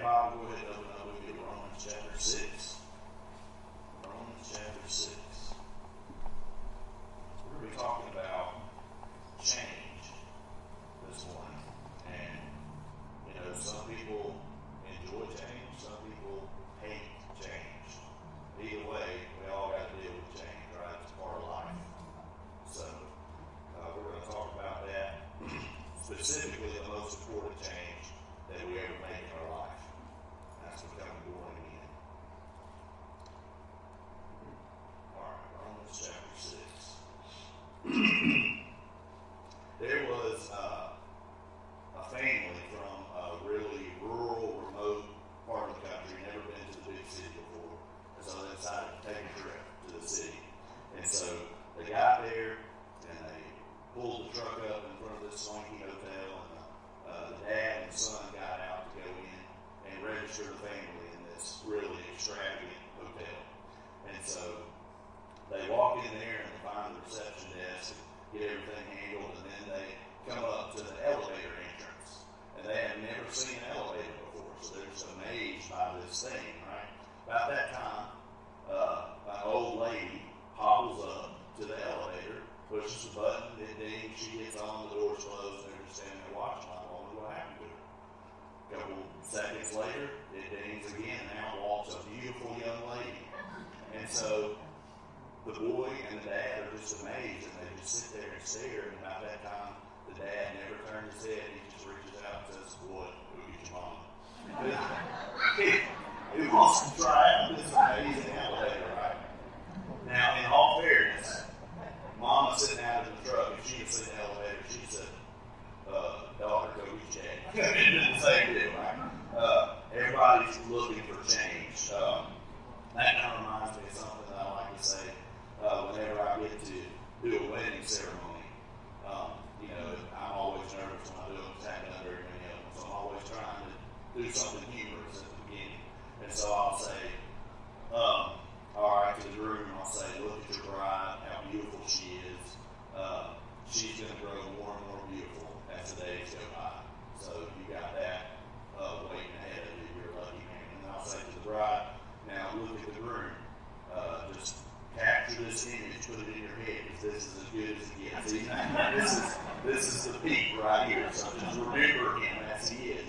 Bible, go ahead and open up with me to Romans chapter 6. Romans chapter 6. We're going to be talking about change this morning. And, some people enjoy change, some people hate change. Either way, we all got to deal with change, right? It's part of life. So, we're going to talk about that, specifically the most important change that we ever make in our life. That's becoming born again. Alright, Romans chapter 6. There was a family from a really rural, remote part of the country, never been to the big city before, and so they decided to take a trip to the city. And so they got there, and they pulled the truck up in front of this swanky hotel, and the dad and the son got out to go in and register the family in this really extravagant hotel. And so they walk in there and they find the reception desk and get everything handled, and then they come up to the elevator entrance. And they have never seen an elevator before, so they're just amazed by this thing, right? About that time, an old lady hobbles up to the elevator, pushes the button, it dings, she gets on, the door's closed, and they're just standing there watching, like, what happened to her? A couple seconds later, it dings again, and out walks a beautiful young lady. And so the boy and the dad are just amazed, and they just sit there and stare, and about that time, the dad never turns his head, he just reaches out and says, "Boy, who get your mama?" He wants to try out this amazing elevator, right? Now, in all fairness, Mama sitting out in the truck, if she had seen the elevator, she'd said, "Daughter, go get your dad." It did the same deal, right? Everybody's looking for change. That kind of reminds me of something that I like to say whenever I get to do a wedding ceremony. I'm always nervous when I do them, because I haven't done very many of them, so I'm always trying to do something humorous at the beginning. And so I'll say, all right, to the groom, I'll say, "Look at your bride, how beautiful she is. She's going to grow more and more beautiful as the days go by. So you got that waiting ahead of you. You're a lucky man." And then I'll say to the bride, "Now look at the groom. Just capture this image, put it in your head, because this is as good as it gets." This is the peak right here. So just remember him as he is.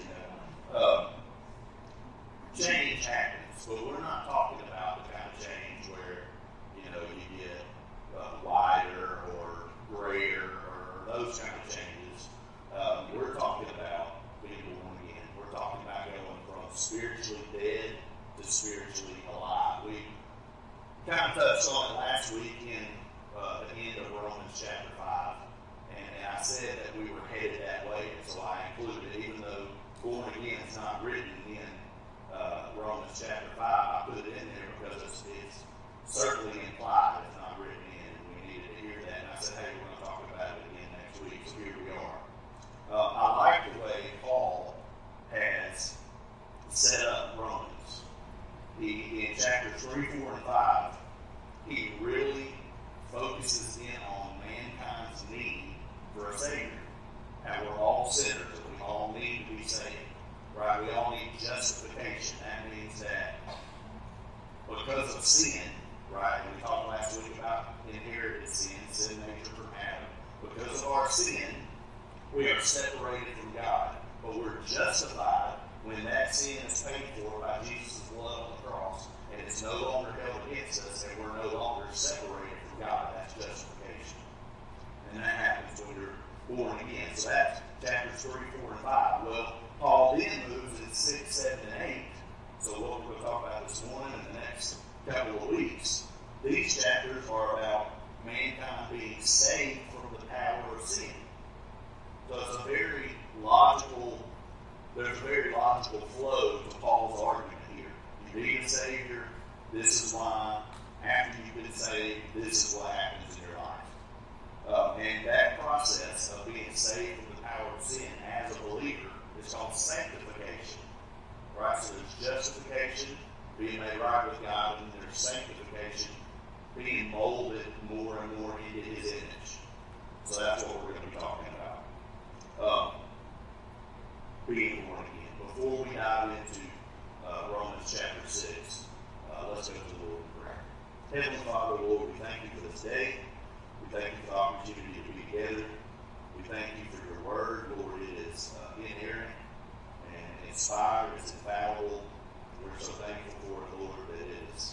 Change happens, but we're not talking about the kind of change where you get wider or grayer or those kind of changes. We're talking about being born again. We're talking about going from spiritually dead to spiritually alive. We kind of touched on it last week in the end of Romans chapter 5, and I said that we were headed that way, and so I included it, even though born again is not written in Romans chapter 5, I put it in there because it's certainly implied, it's not written in, and we needed to hear that, and I said, hey, we're going to talk about it again next week, so here we are. I like the way Paul has set up Romans. In chapters 3, 4, and 5, he really focuses in on mankind's need for a Savior. How we're all sinners, and we all need to be saved. Right? We all need justification. That means that because of sin, right? We talked last week about inherited sin nature from Adam. Because of our sin, we are separated from God. But we're justified when that sin is paid for by Jesus' blood on the cross, and it's no longer held against us, and we're no longer separated from God. That's justification. And that happens when you're born again. So that's chapters 3, 4, and 5. Well, Paul then moves in 6, 7, and 8. So what we're going to talk about this morning and the next couple of weeks, these chapters are about mankind being saved from the power of sin. So it's there's a very logical flow to Paul's argument here. You need a Savior, this is why. After you've been saved, this is what happens in your life. And that process of being saved from the power of sin as a believer is called sanctification. Right? So there's justification, being made right with God, and there's sanctification, being molded more and more into His image. So that's what we're going to be talking about. 5 Romans chapter 6. Let's go to the Lord in prayer. Heavenly Father, Lord, we thank you for this day. We thank you for the opportunity to be together. We thank you for your word. Lord, it is inerrant and inspired. It's infallible. We're so thankful for it, Lord, that it is.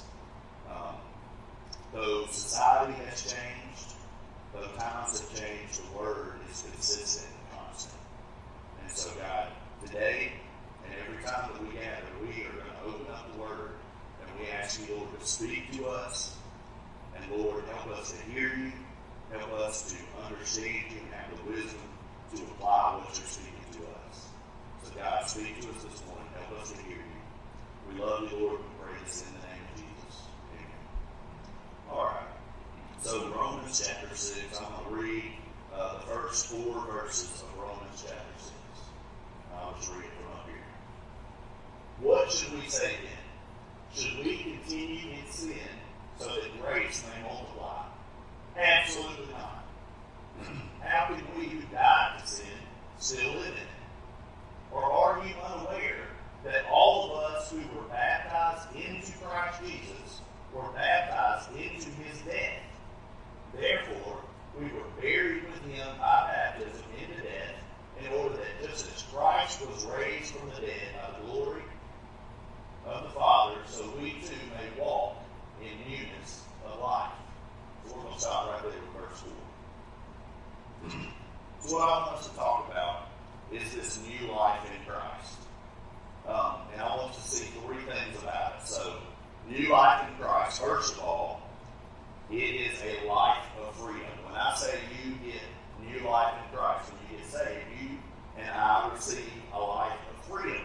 Though society has changed, though times have changed, the word is consistent and constant. And so, God, today and every time that we gather, we are going to open up the word and we ask you, Lord, to speak to us. And Lord, help us to hear you. Help us to understand you and have the wisdom to apply what you're speaking to us. So God, speak to us this morning. Help us to hear you. We love you, Lord. We pray this in the name of Jesus. Amen. All right. So Romans chapter 6, I'm going to read the first 4 verses of Romans chapter 6. I'll just read it from up here. What should we say then? Should we continue in sin so that grace may multiply? Absolutely not. How can we who died to sin still live in it? Or are you unaware that all of us who were baptized into Christ Jesus were baptized into his death? Therefore, we were buried with him by baptism into death, in order that just as Christ was raised from the dead by the glory of the Father, so we too may walk in newness of life. So we're going to stop right there with verse 4. So what I want us to talk about is this new life in Christ. And I want to see 3 things about it. So, new life in Christ, first of all, it is a life of freedom. When I say you get new life in Christ, when you get saved, you and I receive a life of freedom.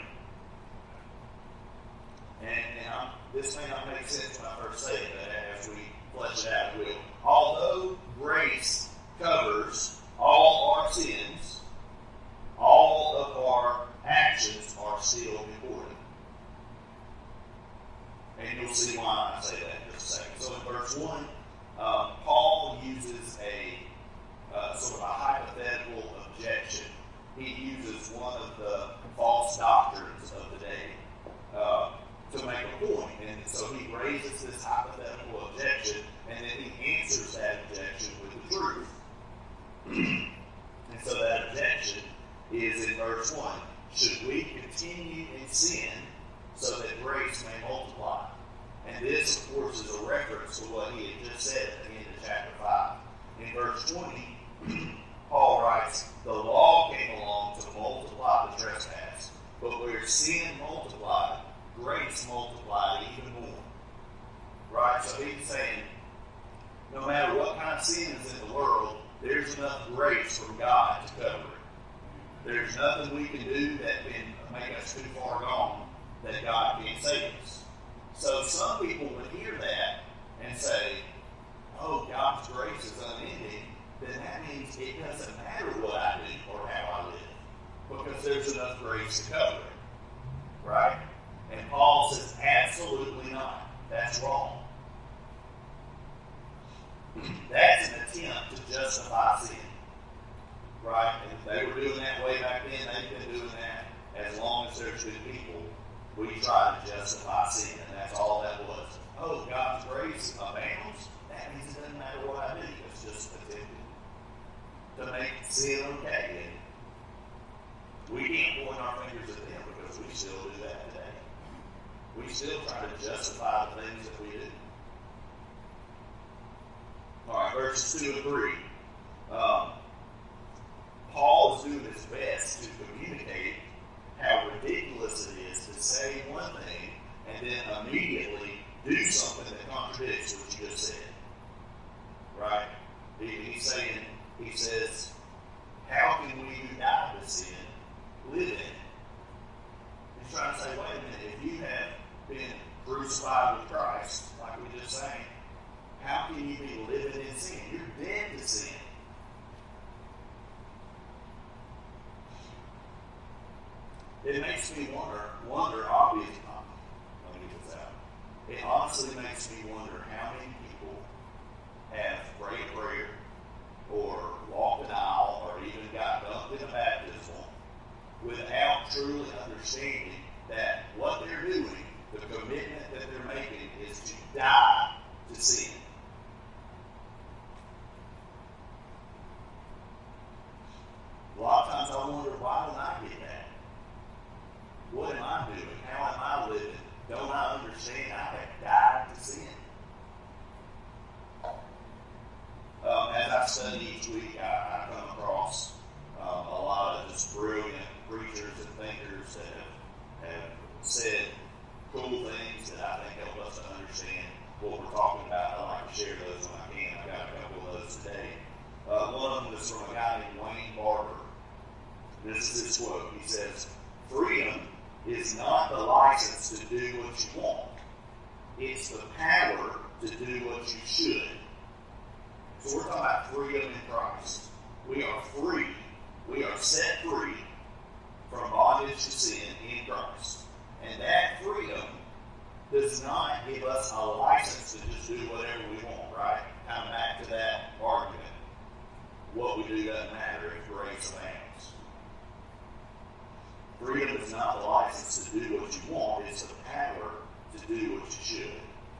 And this may not make sense when I first say it, but as we flesh it out, it will. Although grace covers all our sins, all of our actions are still important. And you'll see why I say that in just a second. So in verse 1, Paul uses a sort of a hypothetical objection. He uses one of the false doctrines of the day to make a point. And so he raises this hypothetical objection, and then he answers that objection with the truth. And so that objection is in verse 1. Should we continue in sin so that grace may multiply? And this, of course, is a reference to what he had just said at the end of chapter 5. In verse 20, Paul writes, the law came along to multiply the trespass, but where sin multiplied, grace multiplied even more. Right? So he's saying, no matter what kind of sin is in the world, there's enough grace from God to cover it. There's nothing we can do that can make us too far gone that God can't save us. So some people would hear that and say, oh, God's grace is unending, then that means it doesn't matter what I do or how I live, because there's enough grace to cover it. Right? And Paul says, absolutely not. That's wrong. That's an attempt to justify sin. Right? And they were doing that way back then. They've been doing that as long as there's good people. We try to justify sin, and that's all that was. Oh, God's grace abounds? That means it doesn't matter what I do. It's just attempted to make sin okay. And we can't point our fingers at them because we still do that today. We still try to justify the things that we do. All right, verses 2 and 3. Paul is doing his best to communicate how ridiculous it is to say one thing and then immediately do something that contradicts what you just said. Right? He says, how can we who died to sin live in it? He's trying to say, wait a minute, if you have been crucified with Christ, like we just sang, how can you be living in sin? You're dead to sin. It makes me wonder, obviously, let me get this out. It honestly makes me wonder how many people have prayed a prayer or walked an aisle or even got dunked in a baptismal without truly understanding that what they're doing The commitment that they're making is to die to sin. A lot of times I wonder, why don't I get that? What am I doing? How am I living? Don't I understand I have died to sin? As I study each week, I come across a lot of just brilliant preachers and thinkers that have said cool things that I think help us to understand what we're talking about. I like to share those when I can. I've got a couple of those today. One of them is from a guy named Wayne Barber. This is his quote. He says, "Freedom is not the license to do what you want. It's the power to do what you should." So we're talking about freedom in Christ. We are free. We are set free from bondage to sin in Christ. And that freedom does not give us a license to just do whatever we want, right? Kind of back to that argument. What we do doesn't matter if grace abounds. Freedom is not the license to do what you want. It's the power to do what you should.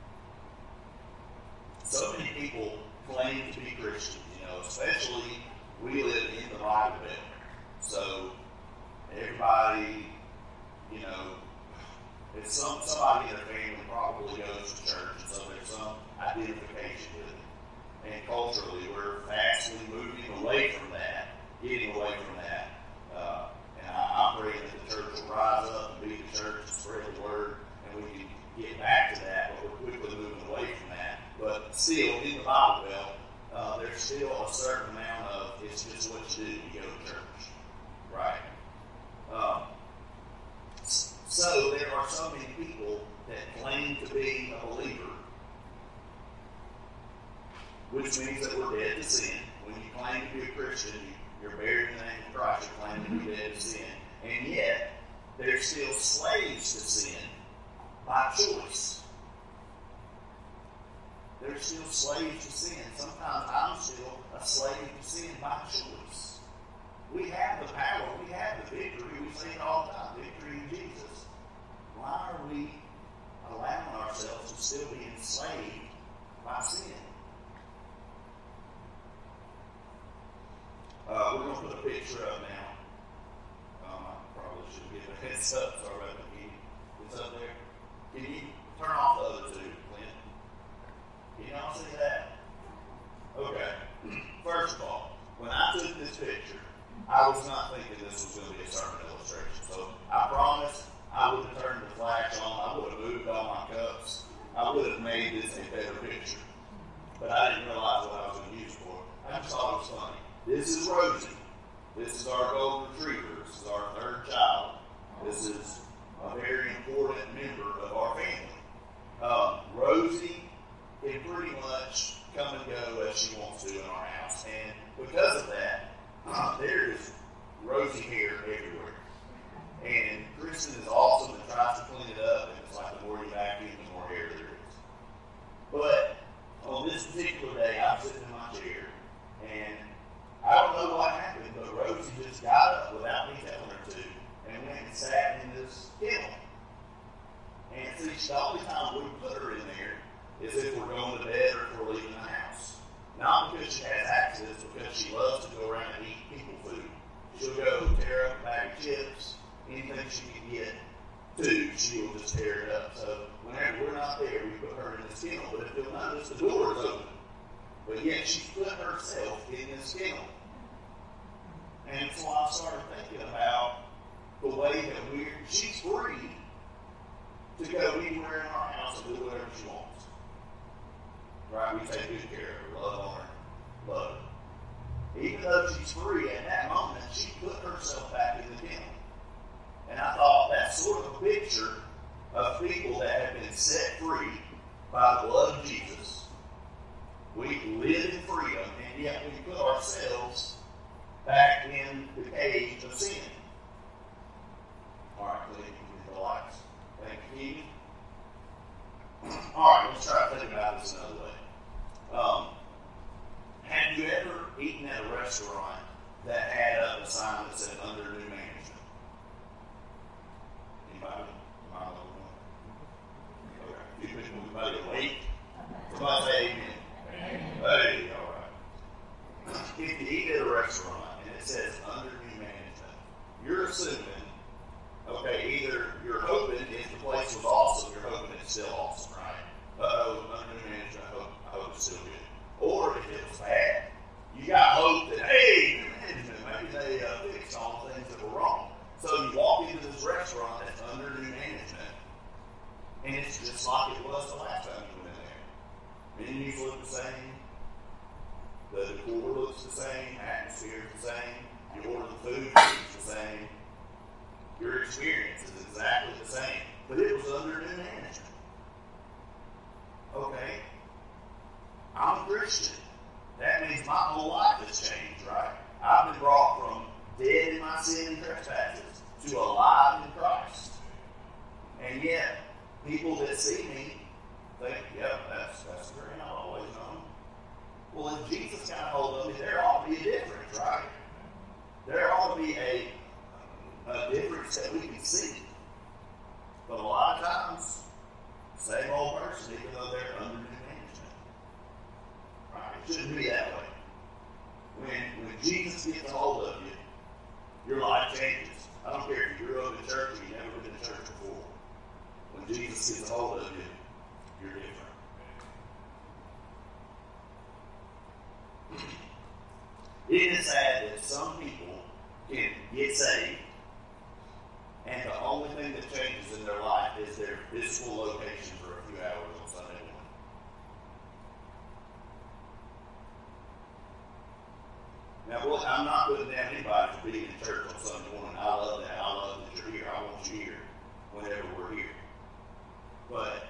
So many people claim to be Christians, especially we live in the Bible Belt. So everybody, it's somebody in their family probably goes to church, and so there's some identification with it. And culturally, we're fastly moving away from that, getting away from that. And I pray that the church will rise up and be the church and spread the word, and we can get back to that, but we're quickly moving away from that. But still, in the Bible Belt, there's still a certain amount of it's just what you do. You go to church, right? So there are so many people that claim to be a believer, which means that we're dead to sin. When you claim to be a Christian, you're buried in the name of Christ. You're claiming to be dead to sin, and yet they're still slaves to sin by choice. They're still slaves to sin. Sometimes I'm still a slave to sin by choice. We have the power. We have the victory. We say it all the time, victory in Jesus. Why are we allowing ourselves to still be enslaved by sin? We're going to put a picture up now. I probably should give a heads up. Sorry about that. It's up there. Can you turn off the other two, Clint? Can y'all see that? Okay. First of all, when I took this picture, I was not thinking this was going to be a sermon illustration. So I promised I would have turned the flash on. I would have moved all my cups. I would have made this a better picture. But I didn't realize what I was going to use it for. I just thought it was funny. This is Rosie. This is our golden retriever. This is our third child. This is a very important member of our family. Rosie can pretty much come and go as she wants to in our house. And because of that, there is Rosie hair everywhere. And Kristen is awesome and tries to clean it up. And it's like the more you vacuum, the more hair there is. But on this particular day, I'm sitting in my chair. And I don't know what happened, but Rosie just got up without me telling her to and went and sat in this kennel. And see, the only time we put her in there is if we're going to bed or if we're leaving the house. Not because she has access, because she loves to go around and eat people food. She'll go tear up a bag of chips, anything she can get to, she will just tear it up. So whenever we're not there, we put her in this kennel. But if you'll notice, the door is open. But yet she's put herself in this kennel. And so I started thinking about the way that she's free to go anywhere in our house and do whatever she wants. Right? We take good care of her, love on her, love her. Even though she's free at that moment, she put herself back in the kennel. And I thought that's sort of a picture of people that have been set free by the blood of Jesus. We live in freedom, and yet we put ourselves back in the cage of sin. All right, please, the lights. Thank you, Keith. All right, let's try to think about this another way. Have you ever eaten at a restaurant that had up a sign that said under new management? Anybody? this restaurant that's under new management, and it's just like it was the last time you went in there. Menus look the same, the decor looks the same, atmosphere is the same, you order the food, it's the same, your experience is exactly the same, but it was under new management. Okay, I'm a Christian. That means my whole life has changed, right? I've been brought from dead in my sin and trespasses to alive in Christ. And yet, people that see me think, yeah, that's the Grant I've always known. Well, if Jesus got a hold of me, there ought to be a difference, right? There ought to be a difference that we can see. But a lot of times, same old person, even though they're under new management. Right? It shouldn't be that way. When Jesus gets a hold of you, your life changes. I don't care if you grew up in church or you've never been in church before. When Jesus gets a hold of you, you're different. Isn't it sad that some people can get saved and the only thing that changes in their life is their physical location for a few hours on Sunday morning? Now, look, I'm not putting down anybody for being in church on Sunday morning. I love that. I love that you're here. I want you here whenever we're here. But,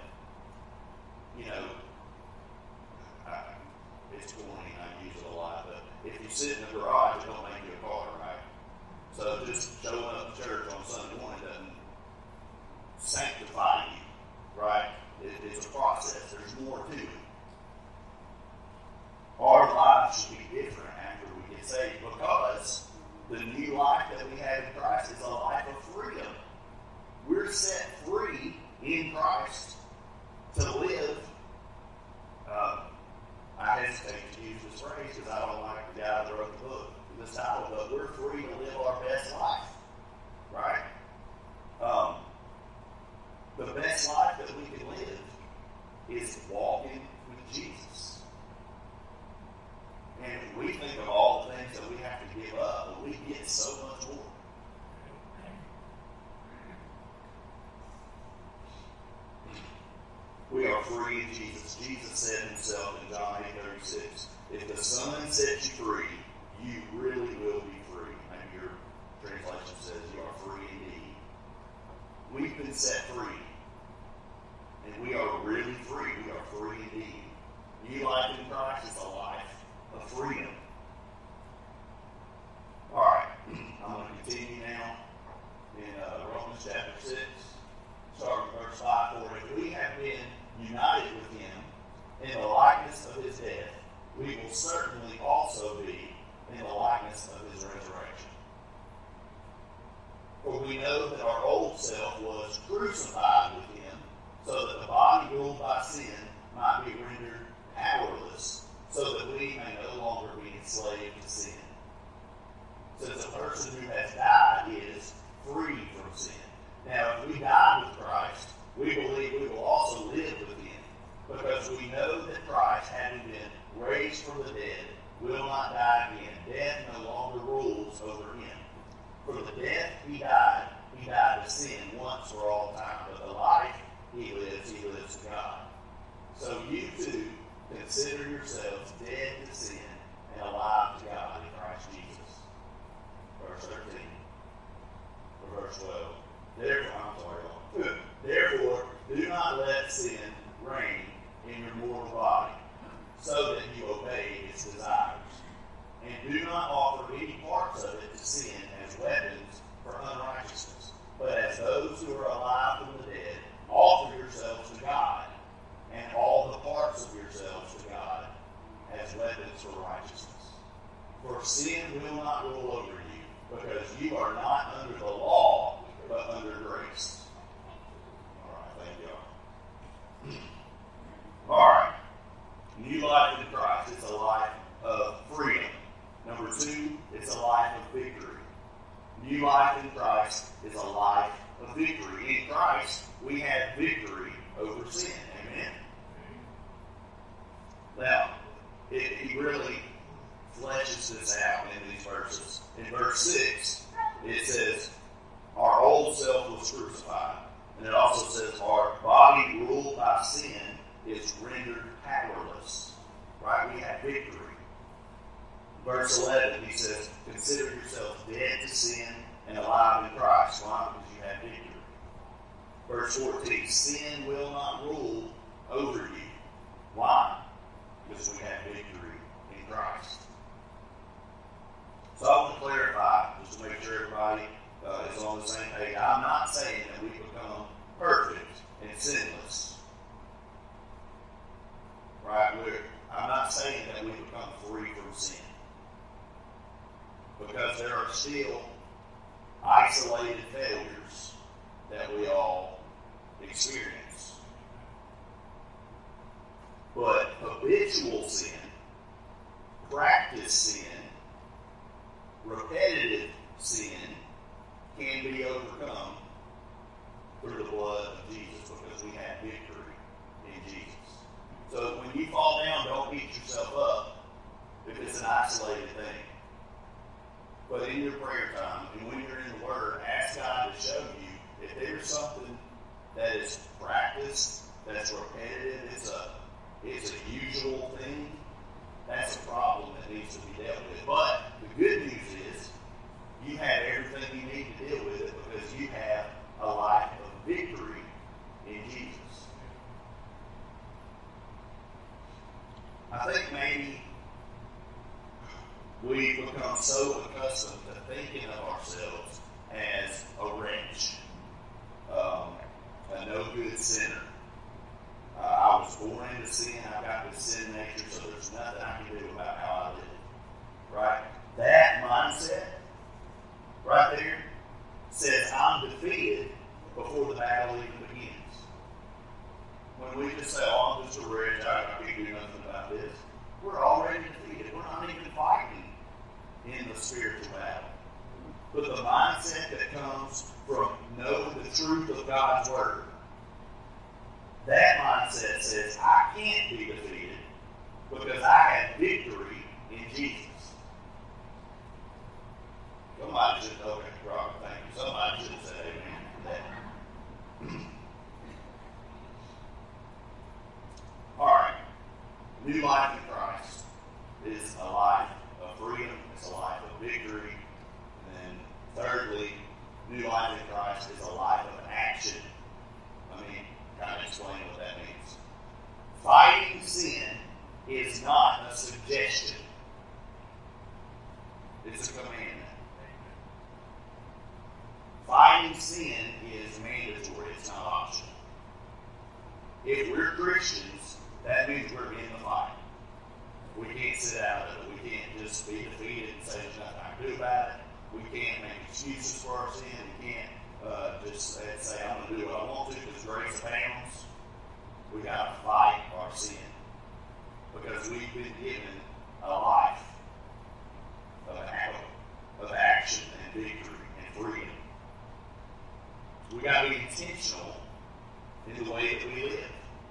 it's corny. I use it a lot. But if you sit in the garage, it don't make you a car, right? So just showing up to church on Sunday morning doesn't sanctify you, right? It's a process. There's more to it. Our lives should be different after we get saved because the new life that we have in Christ is a life of freedom. We're set free in Christ to live. I hesitate to use this phrase because I don't like the guy that wrote the book, this title, but we're free to live our best life, right? The best life that we can live is walking with Jesus. And we think of all the things that we have to give up, but we get so much more. We are free in Jesus. Jesus said himself in John 8:36, if the Son sets you free, you really will be free. Maybe your translation says you are free indeed. We've been set free. And we are really free. We are free indeed. New life in Christ is a life of freedom. All right. I'm going to continue now in Romans chapter 6, starting with verse 5. For if we have been united with him in the likeness of his death, we will certainly also be in the likeness of his resurrection. For we know that our old self was crucified with him, so that the body ruled by sin might be rendered powerless, so that we may no longer be enslaved to sin. Since a person who has died is free from sin. Now, if we die with Christ, we believe we will also live with him, because we know that Christ, having been raised from the dead, will not die again. Death no longer rules over him. For the death he died to sin once for all time, but the life he lives to God. So you too consider yourselves dead to sin and alive to God in Christ Jesus. Verse 13 or verse 12. Therefore, do not let sin reign in your mortal body, so that you obey its desires. And do not offer any parts of it to sin as weapons for unrighteousness, but as those who are alive from the dead, offer yourselves to God, and all the parts of yourselves to God as weapons for righteousness. For sin will not rule over you, because you are not under the law, but under grace. All right, thank you. All right. New life in Christ is a life of freedom. Number 2, it's a life of victory. New life in Christ is a life of victory. In Christ, we have victory over sin. Amen? Now, he really fleshes this out in these verses. In verse 6, it says, our old self was crucified. And it also says our body ruled by sin is rendered powerless. Right? We have victory. Verse 11, he says, consider yourselves dead to sin and alive in Christ. Why? Because you have victory. Verse 14, sin will not rule over you. Why? Because we have victory in Christ. So I want to clarify, just to make sure everybody is on the same page. I'm not saying that we become perfect and sinless. Right? I'm not saying that we become free from sin. Because there are still isolated failures that we all experience. But habitual sin, practice sin, repetitive sin can be overcome through the blood of Jesus because we have victory in Jesus. So when you fall down, don't beat yourself up if it's an isolated thing. But in your prayer time, and when you're in the Word, ask God to show you if there's something that is practiced, that's repetitive, it's a usual thing, that's a problem that needs to be dealt with. But the good news is you have everything you need to deal with it because you have a life of victory in Jesus. I think maybe we've become so accustomed to thinking of ourselves as a wretch, a no-good sinner. I was born into sin. I've got this sin nature, so there's nothing I can do about how I live. Right? That mindset right there says I'm defeated before the battle even begins. When we just say, oh, I'm just a wretch, I can't do nothing about this, we're already defeated. We're not even fighting in the spiritual battle. But the mindset that comes from knowing the truth of God's Word, that mindset says, I can't be defeated because I have victory in Jesus. Somebody should, okay, Robert, thank you. Somebody should have said amen to that. All right. New life in Christ is a life of freedom. It's a life of victory. And then thirdly, new life in Christ is a life of action. Let me kind of explain what that means. Fighting sin is not a suggestion. It's a commandment. Fighting sin is mandatory. It's not optional. If we're Christians, that means we're in the fight. We can't sit out of it. We can't just be defeated and say there's nothing I can do about it. We can't make excuses for our sin. We can't just say I'm going to do what I want to because grace abounds. We got to fight our sin because we've been given a life of action and victory and freedom. We got to be intentional in the way that we live.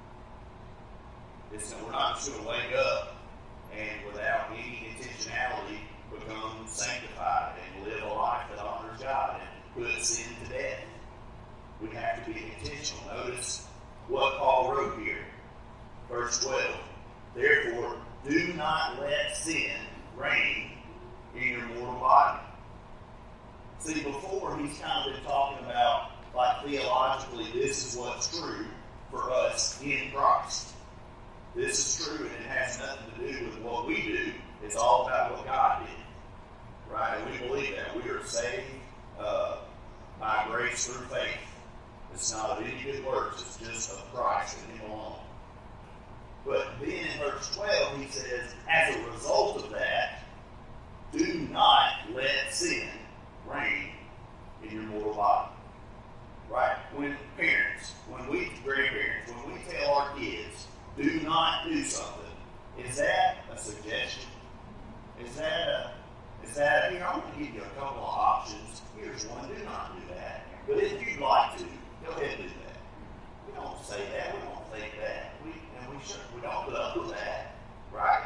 We're not just going to wake up and without any intentionality become sanctified and live a life that honors God and put sin to death. We have to be intentional. Notice what Paul wrote here. Verse 12. Therefore, do not let sin reign in your mortal body. See, before he's kind of been talking about, like theologically, this is what's true for us in Christ. This is true, and it has nothing to do with what we do. It's all about what God did. Right? And we believe that. We are saved by grace through faith. It's not of any good works. It's just of Christ and Him alone. But then in verse 12, he says, as a result of that, do not let sin reign in your mortal body. Right? When grandparents, when we tell our kids, do not do something, is that a suggestion? Is that here, I'm going to give you a couple of options. Here's one, do not do that. But if you'd like to, go ahead and do that. We don't say that. We don't think that. We don't put up with that. Right?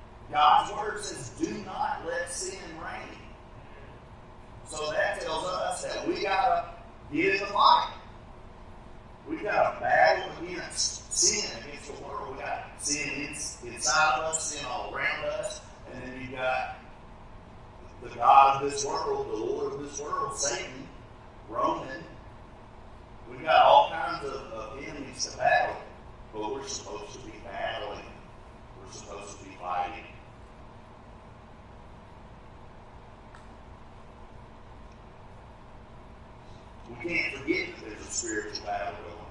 God's Word says, do not let sin reign. So that tells us get in the fight. We've got a battle against sin, against the world. We've got sin inside of us, sin all around us, and then you've got the God of this world, the Lord of this world, Satan, Roman. We've got all kinds of enemies to battle, but we're supposed to be battling. We're supposed to be fighting. We can't forget that there's a spiritual battle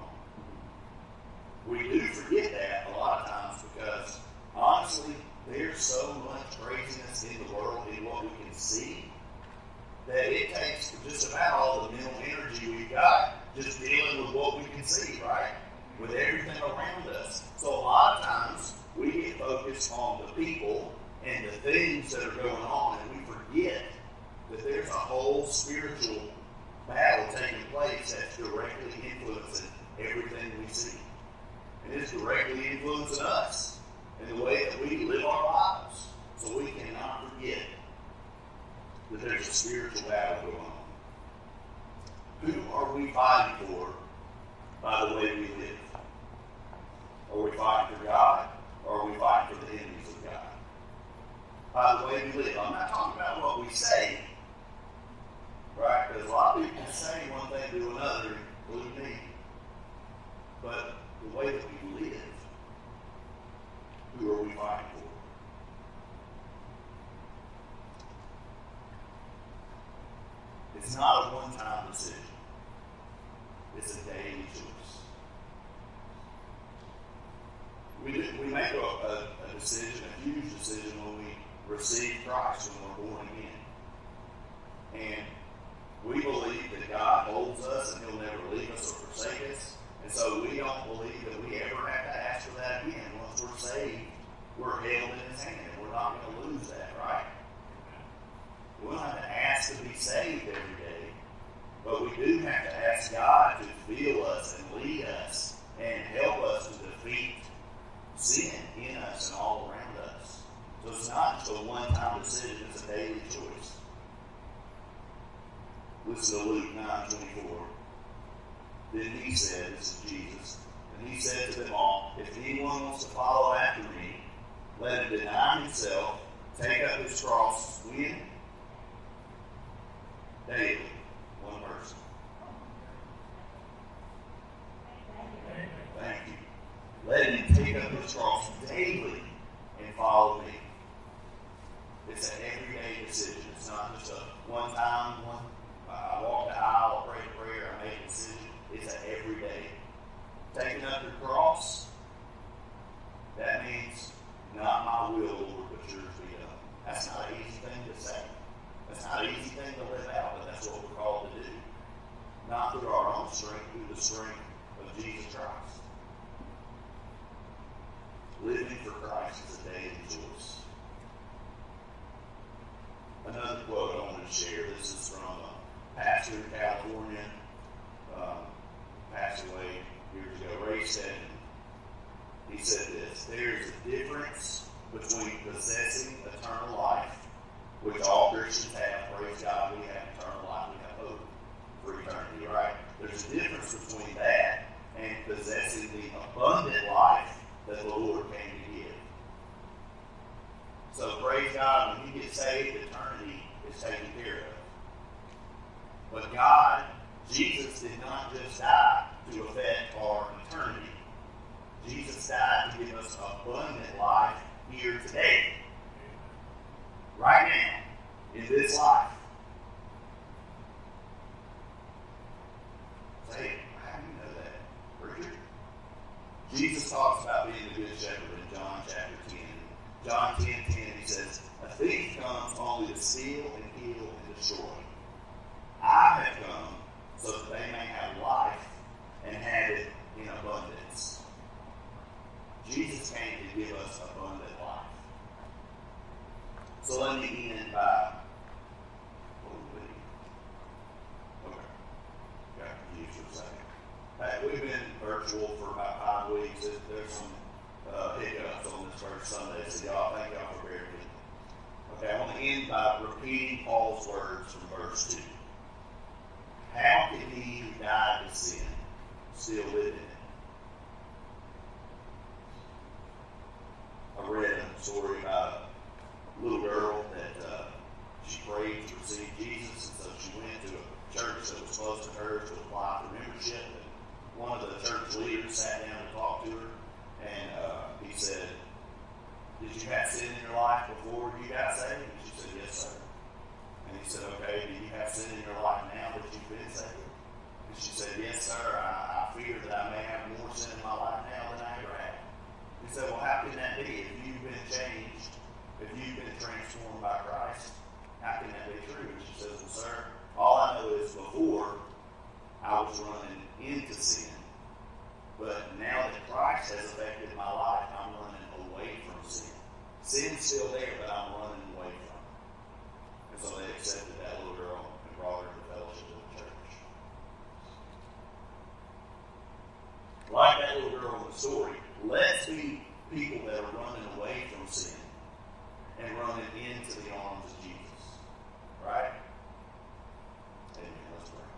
going on. We do forget that a lot of times because, honestly, there's so much craziness in the world in what we can see that it takes just about all the mental energy we've got just dealing with what we can see, right? With everything around us. So a lot of times we get focused on the people and the things that are going on, and we forget that there's a whole spiritual battle taking place that's directly influencing everything we see. And it's directly influencing us in the way that we live our lives. So we cannot forget that there's a spiritual battle going on. Who are we fighting for by the way we live? Are we fighting for God, or are we fighting for the enemies of God? By the way we live. I'm not talking about what we say, right? Because a lot of people say one thing to another, including me. But the way that we live, who are we fighting for? It's not a one-time decision. It's a daily choice. We make a decision, a huge decision, when we receive Christ, when we're born again. And we believe that God holds us and He'll never leave us or forsake us. And so we don't believe that we ever have to ask for that again. Once we're saved, we're held in His hand. We're not going to lose that, right? We don't have to ask to be saved every day. But we do have to ask God to fill us and lead us and help us to defeat sin in us and all around us. So it's not just a one-time decision, it's a daily choice. Listen to Luke 9:24. Then He said, this is Jesus, and He said to them all, if anyone wants to follow after me, let him deny himself, take up his cross, when? Daily. One person. Thank you. Let him take up his cross daily and follow me. It's an everyday decision. It's not just a one-time, I walk the aisle, I pray a prayer, I make a decision. It's an everyday. Taking up your cross, that means not my will, Lord, but yours be done. That's not an easy thing to say. That's not an easy thing to live out, but that's what we're called to do. Not through our own strength, through the strength of Jesus Christ. Living for Christ is a daily choice. Another quote I wanted to share. This is from a pastor in California. Passed away years ago. Ray said, he said this: there is a difference between possessing eternal life, which all Christians have. Praise God, we have eternal life. We have hope for eternity, right? There's a difference between that and possessing the abundant life that the Lord came to give. So praise God, when you get saved, eternity is taken care of. But God, Jesus did not just die to affect our eternity. Jesus died to give us abundant life here today. Right now, in this life. Say, how do you know that, preacher? Jesus talks about being the good shepherd in John chapter 10. John 10:10, He says, a thief comes only to steal and kill and destroy. I have come so that they may have life and have it in abundance. Jesus came to give us abundant life. So let me end by, okay, got confused for a second. We've been virtual for about 5 weeks. There's some hiccups on this first Sunday, so thank y'all for bearing with me. Okay, I want to end by repeating Paul's words from verse 2. How can he who church to apply for membership. And one of the church leaders sat down to talk to her, and he said, "Did you have sin in your life before you got saved?" And she said, "Yes, sir." And he said, "Okay, do you have sin in your life now that you've been saved?" And she said, "Yes, sir. I fear that I may have more sin in my life now than I ever had." He said, "Well, how can that be? If you've been changed, if you've been transformed by Christ, how can that be true?" And she says, "Well, sir, all I know is before I was running into sin. But now that Christ has affected my life, I'm running away from sin. Sin's still there, but I'm running away from it." And so they accepted that little girl and brought her into fellowship of the church. Like that little girl in the story, let's be people that are running away from sin and running into the arms of Jesus. Right? Amen. Let's pray.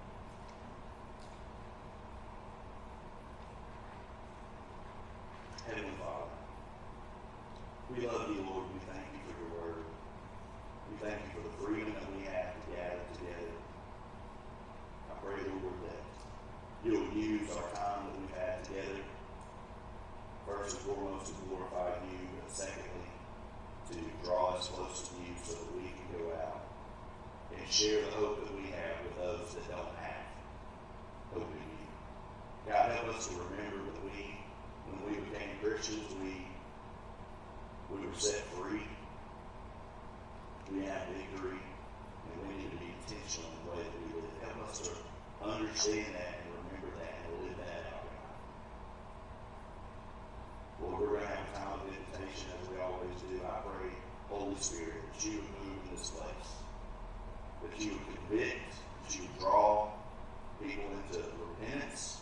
Heavenly Father, we love you, Lord. We thank you for your word. We thank you for the freedom that we have to gather together. I pray, Lord, that you'll use our time that we've had together, first and foremost, to glorify you, but secondly, to draw us close to you so that we can go out and share the hope that we have with those that don't have hope in you. God, help us to remember that when we became Christians, we were set free. We have victory, and we need to be intentional in the way that we live. Help us to understand that and remember that and live that out. Lord, we're going to have a time of invitation as we always do. I pray, Holy Spirit, that you would move in this place, that you would convict, that you would draw people into repentance,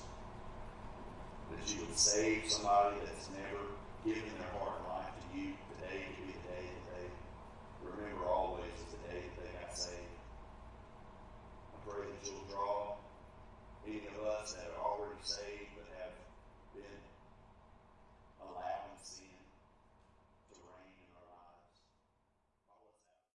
that you would save somebody that's never given their heart and life to you today to